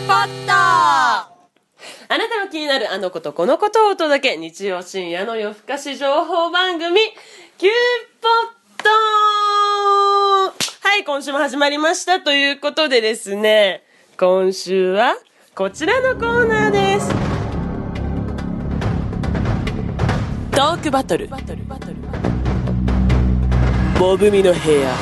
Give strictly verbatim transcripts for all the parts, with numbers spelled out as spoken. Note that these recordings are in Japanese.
ポット。あなたの気になるあのことこのことをお届け、日曜深夜の夜更かし情報番組キューポット。はい、今週も始まりましたということでですね、今週はこちらのコーナーです。トークバトルボブミの部屋。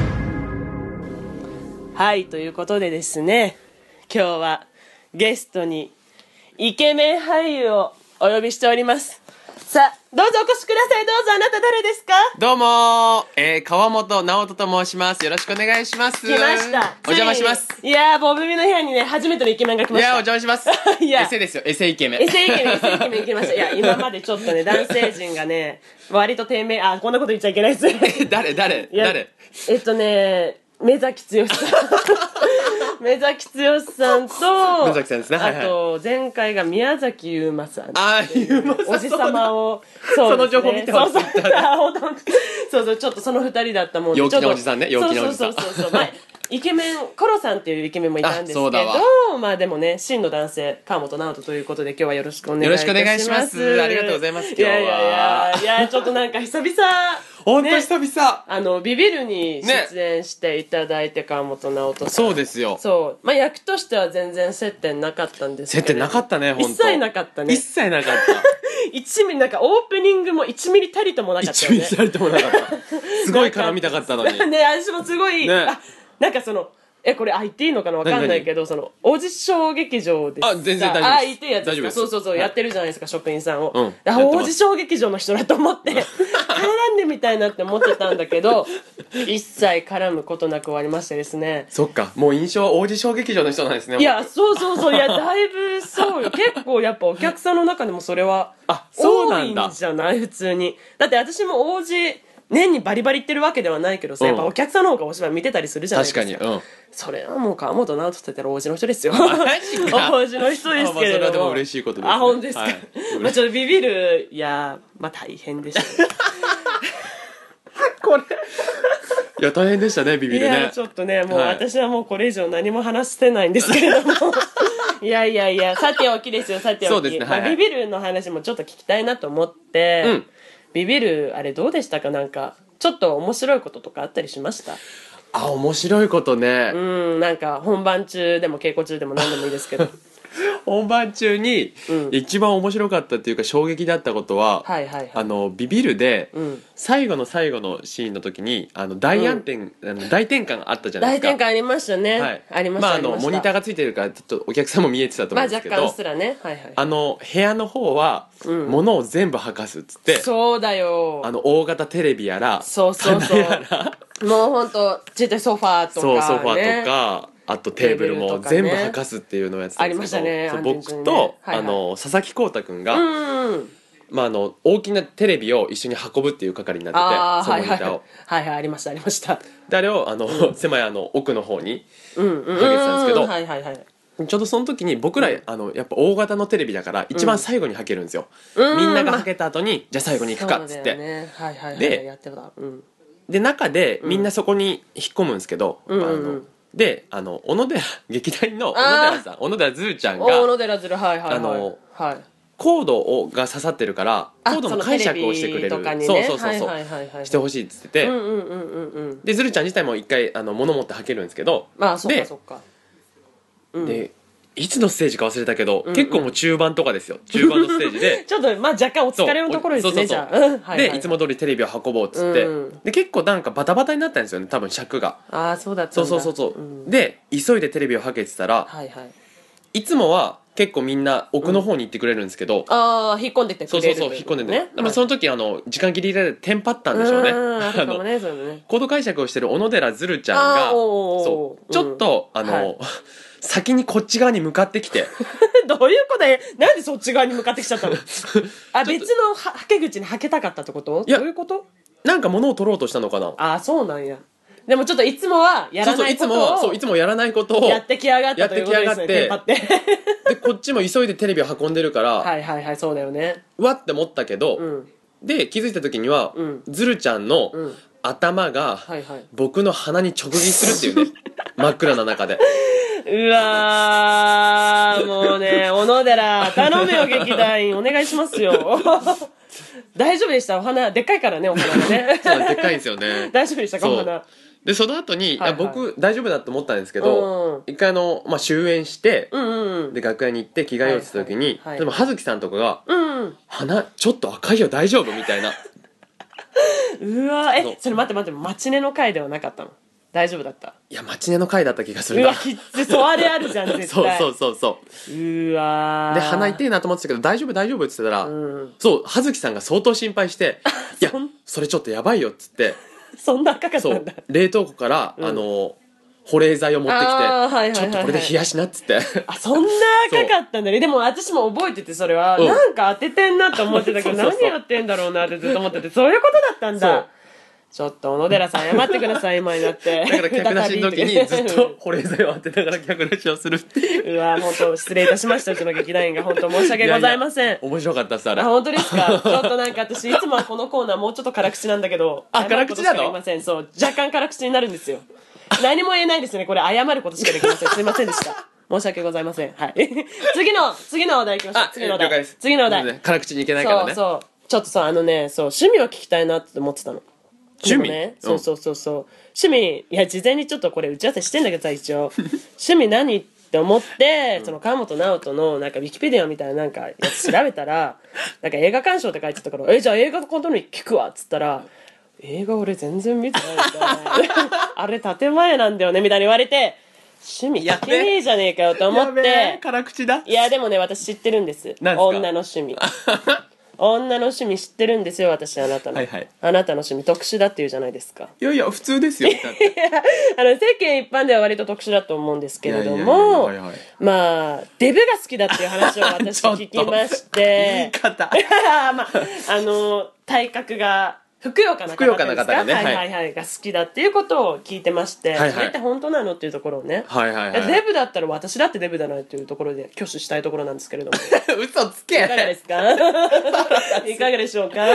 はい、ということでですね、今日はゲストにイケメン俳優をお呼びしております。さあ、どうぞお越しください。どうぞ。あなた誰ですか？ どうもー、えー、川本直人と申します。よろしくお願いします。 来ました。 お邪魔します。 いやー、ボブミの部屋にね、初めてのイケメンが来ました。 いやー、お邪魔します。 いやエセですよ、エセイケメン。 エセイケメン、エセイケメン来ました。いや、今までちょっとね、男性陣がね、割と低迷、あ、こんなこと言っちゃいけないです。 え、誰、誰、誰？ えっとね、目崎剛さん。目崎剛さんと、 目崎さんですね。はいはい、 あと、前回が宮崎優馬さん。 あー、優馬さん。 おじさまを、 そう、ね、その情報見てます。 そうそう、あ、ほんと、そうそう、ちょっとその二人だったもんで。 陽気なおじさんね、陽気なおじさん。 そうそうそうそう。まあイケメン、コロさんっていうイケメンもいたんですけど、まあでもね、真の男性、川本直人ということで今日はよろしくお願いいたします。 よろしくお願いします。ありがとうございます、今日は。いやいやいや、いや、ちょっとなんか久々、 ほんと久々。 あの、ビビるに出演していただいて、ね、川本直人さん。 そうですよ。 そう。まあ役としては全然接点なかったんですけど。 接点なかったね、ほんと。 一切なかったね。 一切なかった。 いちミリ、なんかオープニングもいちミリたりともなかったよね。 いちミリたりともなかった。すごい絡みたかったのに。 ね、私もすごい、ね、あ、なんかその、え、これあ言っていいのかなわかんないけど、その、王子小劇場でさ、 あ、全然大丈夫です。 あ、言っていいやつですか？そうそうそう、はい、やってるじゃないですか、職員さんを。うん。あ、王子小劇場の人だと思って、絡んでみたいなって思ってたんだけど、一切絡むことなく終わりましてですね。 そっか、もう印象は王子小劇場の人なんですね。 いや、そうそうそう、いや、だいぶそうよ。結構やっぱお客さんの中でもそれは、 あ、そうなんだ。 多いんじゃない普通に。だって私も王子、年にバリバリ言ってるわけではないけどさ、やっぱお客さんの方がお芝居見てたりするじゃないですか。 確かに、うん。 それはもう川本直人って言ったら王子の人ですよ。 マジか。 王子の人ですけれども。あ、まあ、それはでも嬉しいことです、ね。 あ、本当ですか。 はい、 まあちょっとビビる、いや、まあ大変でした。 これ。いや、大変でしたね、ビビるね。 いや、ちょっとね、もう私はもうこれ以上何も話してないんですけれども。いやいやいや、さておきですよ、さておき。 そうですね、はい、はい。 まあ、ビビるの話もちょっと聞きたいなと思って、うん、ビビる、あれどうでしたか？なんか、ちょっと面白いこととかあったりしました？ あ、面白いことね。 うん、なんか本番中でも稽古中でも何でもいいですけど。 本番中に一番面白かったっていうか衝撃だったことは、 はいはいはい、 あのビビるで、うん、最後の最後のシーンの時にあの大暗転、うん、あの大転換あったじゃないですか。 大転換ありましたね、はい、ありました。 まああのモニターがついてるからちょっとお客さんも見えてたと思うんですけど、 まあ、若干すらね、はいはい、 あの部屋の方は、うん、物を全部履かすっつって、 そうだよ、 あの大型テレビやら、 そうそうそう、もうほんとちっちゃいソファーとか、ね、 そうソファーとか、あとテーブルも全部履かすっていうのをやってたんですけど、ね、僕と、ね、はいはい、あの佐々木浩太君が、うん、まあ、あの大きなテレビを一緒に運ぶっていう係になってて、そのモニターを、 はいはい、はいはい、ありましたありました。 であれをあの、うん、狭いあの奥の方にかけてたんですけど、 はいはいはい、 ちょうどその時に僕ら、うん、あのやっぱ大型のテレビだから一番最後にはけるんですよ、うん、みんながはけた後に、ま、じゃあ最後に行くかっつって、 ね、はいはいはい、 で、 やってた、うん、 で中でみんなそこに引っ込むんですけど、うん、あのであの小野寺劇団の小野寺さん、小野寺ずるちゃんが、 小野寺ずる、はいはいはい、 あの、 はい、 コードをが刺さってるからコードの解釈をしてくれる、 ね、 そうそうそうそう、はいはいはいはい、してほしいっつってて、 うんうんうんうんうん、でずるちゃん自体も一回あの物持ってはけるんですけど、 まあそっかそっか、 うん、でいつのステージか忘れたけど、うんうん、結構もう中盤とかですよ、中盤のステージでちょっとまあ若干お疲れのところですね、じゃあ、うん、はいはい、 でいつも通りテレビを運ぼうっつって、うん、で結構なんかバタバタになったんですよね、多分尺が。 ああそうだったんだ。 そうそうそうそう、うん、で急いでテレビをはけてたら、はいはい、いつもは結構みんな奥の方に行ってくれるんですけど、うん、 ああ引っ込んでってくれる、 そうそうそう引っ込んでて、ね、でもその時あの時間切りでテンパったんでしょうね。 あのね、そうね、 コード解釈をしてる小野寺ずるちゃんがそうちょっと、うん、あの、はい、先にこっち側に向かってきてどういうことで、なんでそっち側に向かってきちゃったのあ、別のはけ口にはけたかったってこと？どういうこと？ なんか物を取ろうとしたのかな。 あ、そうなんや。でもちょっといつもはやらないことを、 そうそういつもそういつもやらないことをやってきやがったということですね。テンパってでこっちも急いでテレビを運んでるからはいはいはい、そうだよね、 うわって思ったけど、うん、で気づいた時には、うん、ずるちゃんの頭が僕の鼻に直撃するっていうね真っ暗な中でうわー、もうね、小野寺、頼むよ、劇団員。お願いしますよ。大丈夫でした？お花、でっかいからね、お花がね。 そう、でっかいんですよね。 大丈夫でしたか、おそう花。 で、その後に、 はいはいいや僕大丈夫だと思ったんですけど、 うん一回あの、まあ、終演して、 うんうんうん。 で、楽屋に行って着替えようとした時に、 はいはいはいでも葉月さんとかが、 うんうん。 鼻、ちょっと赤いよ、大丈夫みたいな。 うわー、 そうえ、それ待って待って、マチネの回ではなかったの？大丈夫だった？ いや、マチネの回だった気がするな。 うわ、きっつ、そあれあるじゃん、絶対。 そうそうそうそう。 うわー。 で、鼻痛いなと思ってたけど、大丈夫大丈夫って言ってたら、 うんそう、葉月さんが相当心配して、いやそん、 それちょっとやばいよっつって、 そんな赤かったそうんだ。、 冷凍庫から、 うんあの、保冷剤を持ってきて、 あーはいはいはいはいちょっとこれで冷やしなっつって。 あ、そんな赤かったんだね。でも私も覚えてて、それは、 うんなんか当ててんなと思ってたけど、 そうそうそう何やってんだろうなってずっと思ってて、そういうことだったんだ。ちょっと小野寺さん謝ってください、今になって。 だから客出しの時にずっと保冷剤を当てながら客出しをするっていう。 うわ、本当失礼いたしました、うちの劇団員が。本当申し訳ございません。 いやいや面白かったっす、あれ。 あ、本当ですか。ちょっとなんか私、いつもはこのコーナーもうちょっと辛口なんだけど。 あ辛口なの謝ることしかできません。そう。若干辛口になるんですよ。何も言えないですね。これ謝ることしかできません。すいませんでした。申し訳ございません。はい。次の、次のお題いきましょう。 あ、 次のお題了解です。。 次のお題。 ね辛口にいけないからね。 そうそう。ちょっとさ、あのね、そう、趣味を聞きたいなって思ってたの。 趣味でもね、 うんそうそうそうそう。趣味、いや、事前にちょっとこれ打ち合わせしてんだけどさ、一応。趣味何って思って、その川本直人のなんかウィキペディアみたいななんかやつ調べたら、なんか映画鑑賞って書いてたから、え、じゃあ映画のことに聞くわっつったら、映画俺全然見てないみたいな。あれ建前なんだよねみたいに言われて、趣味聞けねえじゃねえかよと思っやべえて。 辛口だ。 いやでもね、私知ってるんです。 何ですか女の趣味。女の趣味知ってるんですよ、私。あなたの、 はいはい、 あなたの趣味特殊だって言うじゃないですか。 いやいや普通ですよ。だってあの世間一般では割と特殊だと思うんですけれどいやいやいやも、 はいはいまあデブが好きだっていう話を私ちょっと聞きまして言い方まああの体格がふくよかな方ですか、 ふくよかな方がねはいはいはい、が好きだっていうことを聞いてまして、 はいはいそれって本当なのっていうところをね、 はいはいはいデブだったら私だってデブだなっていうところで挙手したいところなんですけれども嘘つけ。 いかがですかいかがでしょうか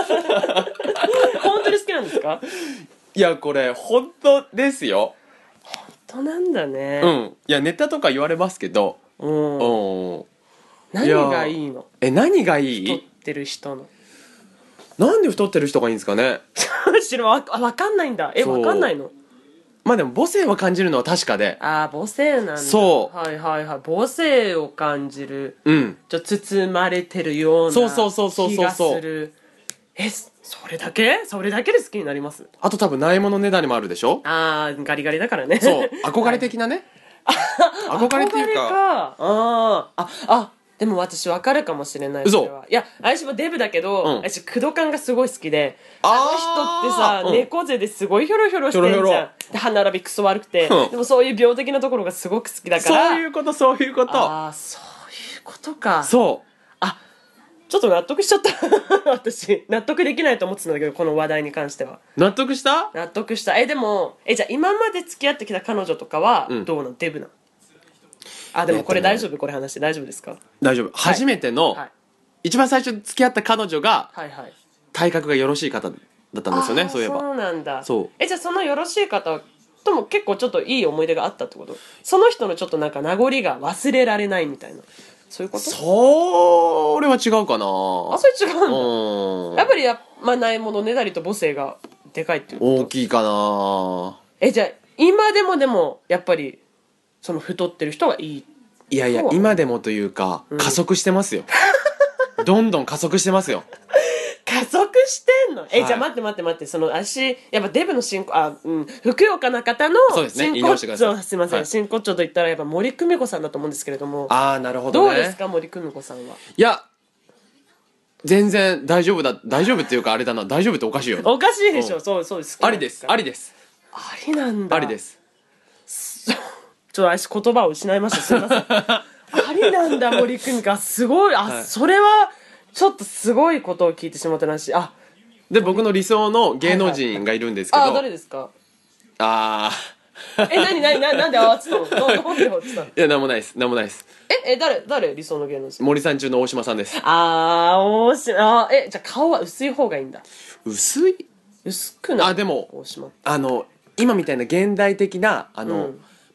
本当に好きなんですか？ いやこれ本当ですよ。 本当なんだね。 うん。いやネタとか言われますけど、 うんうん。 何がいいの？ え何がい太っい？ てる人の。 なんで太ってる人がいいんですかね。 知るわ、あ、わかんないんだ。え、 そうわかんないの？ まあでも母性は感じるのは確かで、 あー、母性なんだ。 そうはいはいはい。母性を感じる。 うん。 ちょ包まれてるようなそうそうそうそうそう気がする。え、それだけ？それだけで好きになります？ あと多分ないものねだりもあるでしょ。 あー、ガリガリだからね。 そう憧れ的なね。憧れっていう憧れか。 か。あー、あ、あ、でも私分かるかもしれない。 嘘それはいや、私もデブだけど、 うん私、クドカンがすごい好きで、 あーあの人ってさ、 うん猫背ですごいヒョロヒョロしてんじゃん。 ヒョロヒョロで歯並びクソ悪くて、 うんでもそういう病的なところがすごく好きだから。 そういうことそういうこと。 ああ、そういうことか。 そう。 あ、ちょっと納得しちゃった。私、納得できないと思ってたんだけど、この話題に関しては。 納得した？ 納得した。え、でも、え、じゃあ今まで付き合ってきた彼女とかは、 うんどうなの？デブなの？あ、でもこれ大丈夫？これ話して大丈夫ですか？ 大丈夫。初めての、 はい。 一番最初に付き合った彼女がはいはい。 体格がよろしい方だったんですよね。 あーそういえば。 そうなんだ。 そうえ、じゃあそのよろしい方とも結構ちょっといい思い出があったってこと？その人のちょっとなんか名残が忘れられないみたいな。そういうこと？ それは違うかな。 あ、それ違うんだ。 うん。 やっぱりや、まあ、ないものねだりと母性がでかいっていうこと？ 大きいかな。 え、じゃあ今でもでもやっぱりその太ってる人がいい？ いやいやそう今でもというか、 うん加速してますよ。どんどん加速してますよ。 加速してんの？え、 はいじゃあ待って待って待って、その足やっぱデブの進行、あ、うん、ふくよかな方のそうですね真言い直してください骨頂、すいません、 はい真骨頂と言ったらやっぱ森久美子さんだと思うんですけれども、 ああなるほどね。 どうですか森久美子さんは？ いや全然大丈夫だ大丈夫っていうかあれだな大丈夫っておかしいよ。 おかしいでしょ、 うんそうそうです。 ありですあり。 りですありなんだ。 ありで。す。 ちょっと私言葉を失いました。すいません。ありなんだ森久美子。すごい。あ、 はいそれはちょっとすごいことを聞いてしまったなし。あ、 で僕の理想の芸能人がいるんですけど、 あ、誰ですか？ ああえ、なになにななんで慌てたの？ななんで慌てたの？ いやなんもないですなんもないです。 え、え、誰誰理想の芸能人？ 森さん中の大島さんです。 あー、大島、あー、え、じゃあ顔は薄い方がいいんだ。 薄い薄くない？ あでも大島。 あの今みたいな現代的なあの、 うん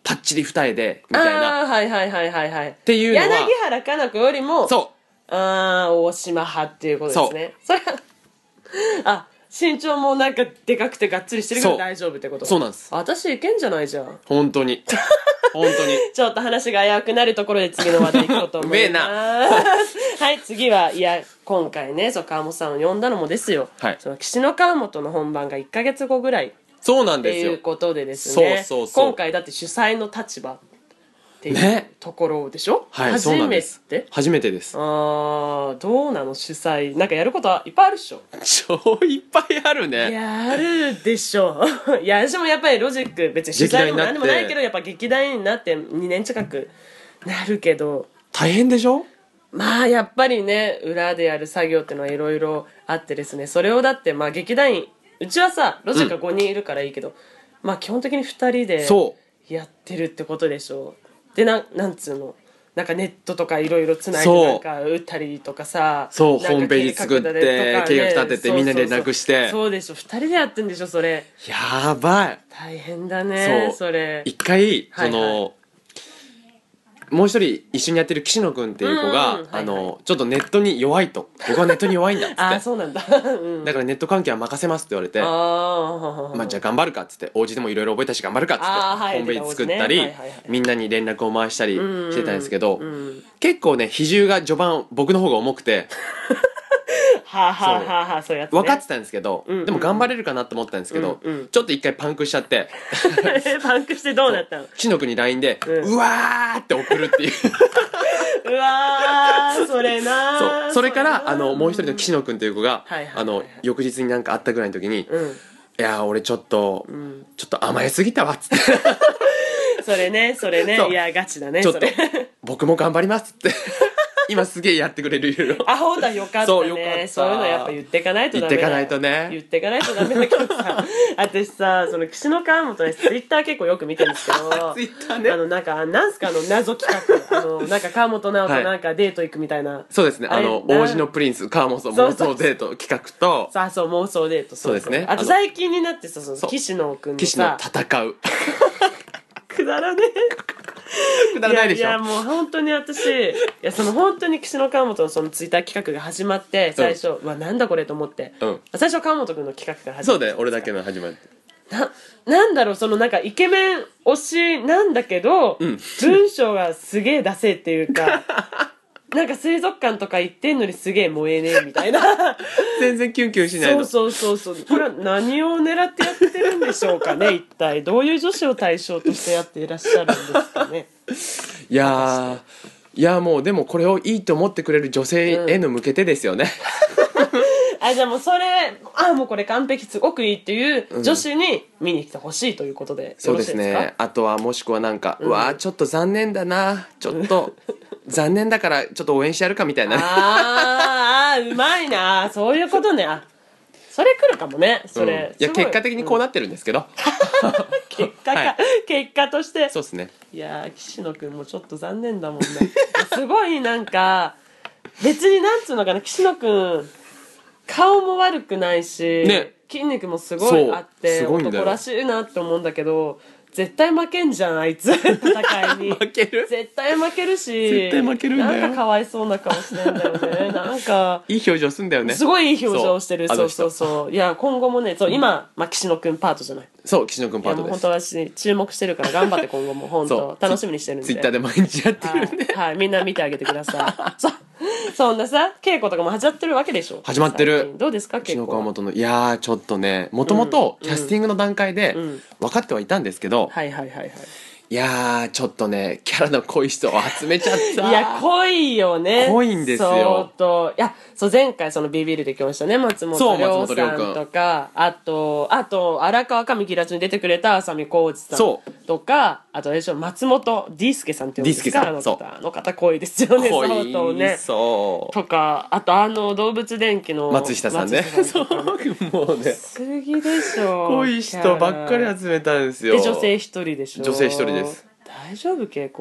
タッチリ二重でみたいなああはいはいはいはいはいっていうのは柳原加奈子よりもそうああ大島派っていうことですねそれはあ身長もなんかでかくてがっつりしてるけど大丈夫ってことそうなんです私いけんじゃないじゃん本当に本当にちょっと話が危うくなるところで次の話題行こうと思いますうめえなはい次はいや今回ねそう川本さんを呼んだのもですよ、 はい、 その岸の川本の本番がいっかげつごぐらいそうなんですよっていうことでですねそうそうそう今回だって主催の立場っていうねところでしょ、 はい、 初そうなんめですて初めてですあーどうなの主催なんかやることはいっぱいあるっしょ超いっぱいあるねやるでしょいや私もやっぱりロジック別に主催も何でもないけどやっぱ劇団員になってにねん近くなるけど大変でしょまあやっぱりね裏でやる作業っていうのはいろいろあってですねそれをだってまあ劇団員うちはさロジックがごにんいるからいいけど、うん、まあ基本的にふたりでやってるってことでしょでななんつうのなんかネットとかいろいろつないでなんか打ったりとかさそうホームページ作って計画立ててみんなで連絡してそうでしょふたりでやってんでしょそれやばい大変だねそれ一回その、 はいはいもう一人一緒にやってる岸野君っていう子が、うんうんはいはい、あのちょっとネットに弱いと僕はネットに弱いんだっつってあそうなんだ、 うん、だからネット関係は任せますって言われてあ、 まあ、じゃあ頑張るかっつってお家でもいろいろ覚えたし頑張るかっつって、はい、ホームページ作ったり、ねはいはいはい、みんなに連絡を回したりしてたんですけど、うんうん、結構ね比重が序盤僕の方が重くてはあはあはあはあそういうやつ、ね、 分かってたんですけど、うんうんうん、でも頑張れるかなと思ったんですけど、うんうん、ちょっと一回パンクしちゃってパンクしてどうなったの岸野君に ライン で、うん、うわーって送るっていううわーそれなそうそれからあのもう一人の岸野君という子が、はいはいはいはい、あの翌日になんか会ったぐらいの時に、うん、いや俺ちょっと、うん、ちょっと甘えすぎたわっつってそれねそれねいやガチだねちょっと僕も頑張りますって今すげえやってくれるよあほんだよかったねそうよかったそういうのやっぱ言ってかないとダメだ言ってかないとね言ってかないとダメだけどさ私さその岸の川本ねツイッター結構よく見てるんですけどツイッターねあのなんかなんすかあの謎企画あのなんか川本直人なんかデート行くみたいな、はい、 そうですねあの王子のプリンス川本妄想デート企画とさあそう妄想デートそうですねあと最近になってさその岸野くんのさ岸野戦うくだらねえくだらないでしょ。 いやいやもう本当に私いやその本当に岸野川本のそのツイッター企画が始まって最初、うん、わなんだこれと思って、うん、最初川本君の企画から始まってそうだよ俺だけの始まってななんだろうそのなんかイケメン推しなんだけど、うん、文章がすげえダセえっていうかなんか水族館とか行ってんのにすげえ燃えねえみたいな全然キュンキュンしないのそうそうそうそうこれは何を狙ってやってるんでしょうかね一体どういう女子を対象としてやっていらっしゃるんですかねいやいやもうでもこれをいいと思ってくれる女性への向けてですよね、 うん、あじゃあもうそれあもうこれ完璧すごくいいっていう女子に見に来てほしいということでよろしいですか、 そうですねあとはもしくはなんか、うん、うわちょっと残念だなちょっと残念だからちょっと応援してやるかみたいなあーあーうまいなそういうことねあそれ来るかもねそれ、 うん、いや結果的にこうなってるんですけど、うん、 結果か、はい、結果としてそうですねいや岸野くんもちょっと残念だもんねすごいなんか別になんつうのかな岸野くん顔も悪くないし、ね、筋肉もすごいあって男らしいなって思うんだけど絶対負けんじゃんあいつ戦いに負ける絶対負けるし絶対負けるんだよなんかかわいそうな顔してんだよねなんかいい表情すんだよねすごいいい表情してるそうそうそうそういや今後もねそう今、まあ、岸野くんパートじゃないそう岸野くんパートです本当私注目してるから頑張って今後も本当楽しみにしてるんでツイッターで毎日やってるんで、 はい、はい、みんな見てあげてくださいそうそんなさ稽古とかも始まってるわけでしょ始まってるどうですか稽古岸野川本のいやーちょっとねもともとキャスティングの段階で分かってはいたんですけど、 うん、はいはいはいはいいやーちょっとねキャラの濃い人を集めちゃったいや濃いよね濃いんですよ相当いやそう前回そのビビるで来ましたね松本涼さんとかあとあと荒川かみきらちに出てくれた浅見浩二さんとかあとあれでしょ松本ディスケさんって呼んですかあの方あの方濃いですよね濃い相当ねそうとかあとあの動物電気の松下さんねそうもうねすぎでしょ濃い人ばっかり集めたんですよで女性一人でしょ女性一人です大丈夫稽古場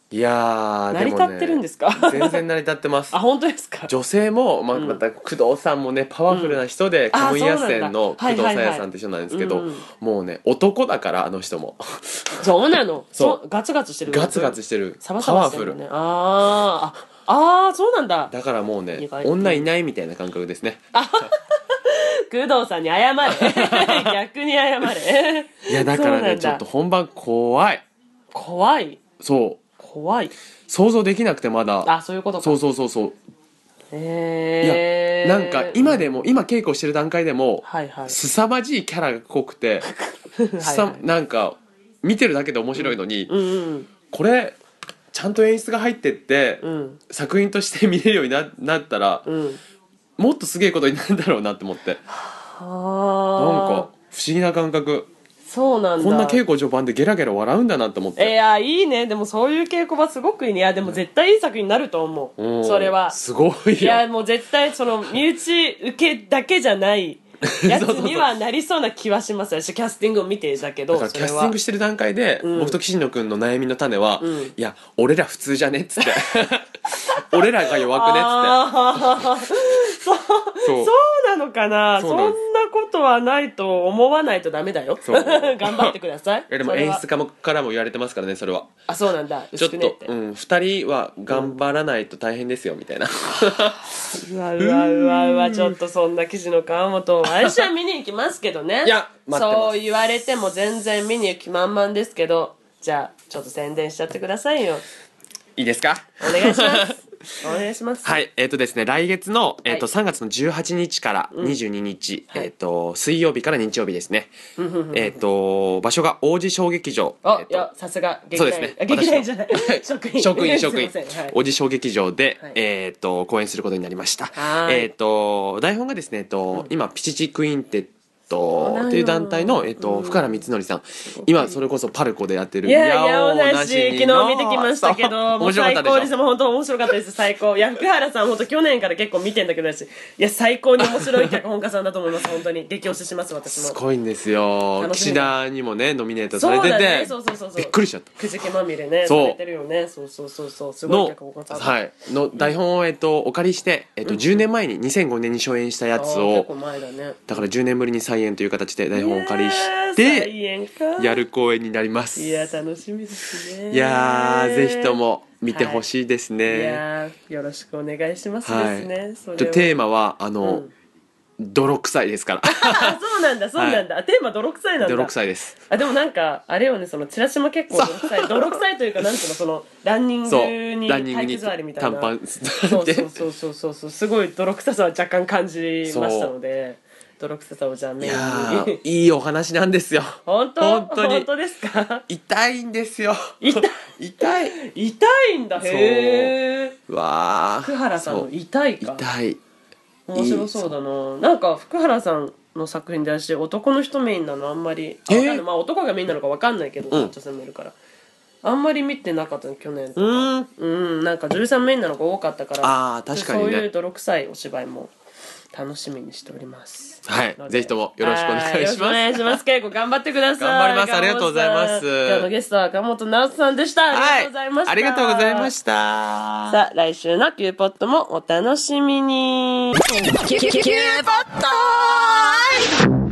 いやー成り立ってるんですか？ 全然成り立ってます。 あ、本当ですか？ 女性も、まあ、また工藤さんもねパワフルな人で、カムイヤ線の工藤沙耶さんって人なんですけど、もうね男だから、あの人もそうなの。 そうそうガツガツしてる。 ガツガツしてる、 サバサバしてるね。あーああー、そうなんだ。 だからもうね意外と女いないみたいな感覚ですね。 工藤さんに謝れ。逆に謝れ。 いやだからねちょっと本番怖い。 怖い。 そう怖い。 想像できなくてまだ。 あ、そういうことか。 そうそうそうそう。 へえ。 いやなんか今でも、今稽古してる段階でも、 はいはい、 凄まじいキャラが濃くてはい、はい、なんか見てるだけで面白いのに、うんうんうん、これちゃんと演出が入ってって、うん、作品として見れるように な, なったら、うん、もっとすげえことになるんだろうなって思って、はなんか不思議な感覚。 そうなんだ。 こんな稽古序盤でゲラゲラ笑うんだなと思って。 いやいいね。でもそういう稽古場すごくいいね。いやでも絶対いい作品になると思う、うん、それはすごいよ。 いやもう絶対その身内受けだけじゃないやつにはなりそうな気はします。私キャスティングを見てだけど、 だからキャスティングしてる段階で、うん、僕と岸野くんの悩みの種は、うん、いや俺ら普通じゃねっつって俺らが弱くねっつってそう、そうなのかな。 そ, そんなことはないと思わないとダメだよ。頑張ってください。 いやでも演出家もからも言われてますからね、それは。 あ、そうなんだ。 ちょっと、うん、ふたりは頑張らないと大変ですよみたいな、 うん、うわうわうわうわ、ちょっとそんな記事の川本私は見に行きますけどね。 いや待ってます。 そう言われても全然見に行く気満々ですけど、じゃあちょっと宣伝しちゃってくださいよ。 いいですか？ お願いしますお願いします。 はい、えっ、ー、とですね、来月の、えーとはい、さんがつのじゅうはちにちからにじゅうににち、うん、えっ、ー、と水曜日から日曜日ですね。えっと場所が王子小劇場。 あ、 えー、 いやさすが劇団。 そうですね。 劇団じゃない。職員職員職員。 はい、 王子小劇場で、はい、えっ、ー、と公演することになりました。えっ、と台本がですね、えっと、うん、今ピチチクインテッっていう団体の、えっと、福原光則さん、今それこそパルコでやってるいやいやおなし昨日見てきましたけど、 もう最高です。もう本当面白かったです。最高。いや福原さん本当去年から結構見てんだけど、私いや最高に面白い脚本家さんだと思います。本当に激推しします。私もすごいんですよ。岸田にもねノミネートされてて、 そうだね、そうそうそうそう、びっくりしちゃった。 くじけまみれねされてるよね。そうそうそうそう、すごい脚本家さんはいの台本を、えっと、お借りして、えっと、じゅうねんまえににせんごねんに初演したやつを、 結構前だね。 だからじゅうねんぶりに再演という形で台本をお借りしてやる公演になります。 いや楽しみですね。 いやーぜひとも見てほしいですね、はい、 いやよろしくお願いしますですね、はい、それはテーマはあの、うん泥臭いですからあそうなんだそうなんだ、はい、テーマ泥臭いなんだ。 泥臭いです。 あでもなんかあれよね、そのチラシも結構泥臭い泥臭いというかなんていうの、そのランニングに体育座りみたいな短パンそうそうそうそうそうそう、すごい泥臭さは若干感じましたので、泥臭さをじゃあメインに。 いいお話なんですよ。 本当本当に本当ですか？ 痛いんですよ。 痛い痛い痛いんだ。へえ。 わあ福原さんの痛いか。 痛い。 面白そうだな。なんか福原さんの作品で私男の人メインなのあんまり、あ、えー、まあ男がメインなのか分かんないけど、うん、女性もいるからあんまり見てなかったの去年とか。うんうんなんか女優さんメインなのが多かったから、 あ確かにね、 そういう泥臭いお芝居も楽しみにしております。 はい、ぜひともよろしくお願いします。よろしくお願いします。稽古頑張ってください。 頑張ります。ありがとうございます。 今日のゲストは川本直人さんでした。ありがとうございました。 はい、ありがとうございました。 さあ来週のキューポットもお楽しみに。キューポット